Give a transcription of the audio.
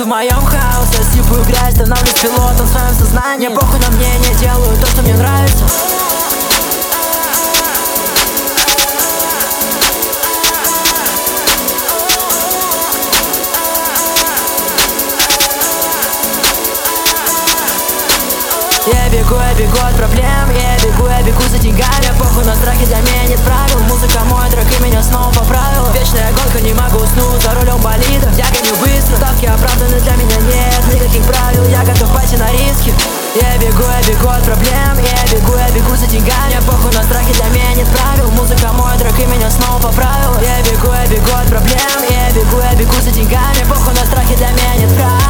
в моем хаосе, сыпаю грязь, становлюсь пилотом в своем сознании. Мне похуй на мнение, делаю то, что мне нравится. Я бегу от проблем, я бегу за деньгами. Похуй на страхи, для меня нет правил. Музыка мой трек и меня снова поправила. Вечная гонка, не могу уснуть за рулем болида. Я гоню быстро, ставки оправданы, для меня нет никаких правил. Я готов пойти на риски. Я бегу от проблем, я бегу за деньгами. Похуй на страхи, для меня нет правил. Музыка мой трек и меня снова поправила. Я бегу от проблем, я бегу за деньгами. Похуй на страхи, для меня нет правил.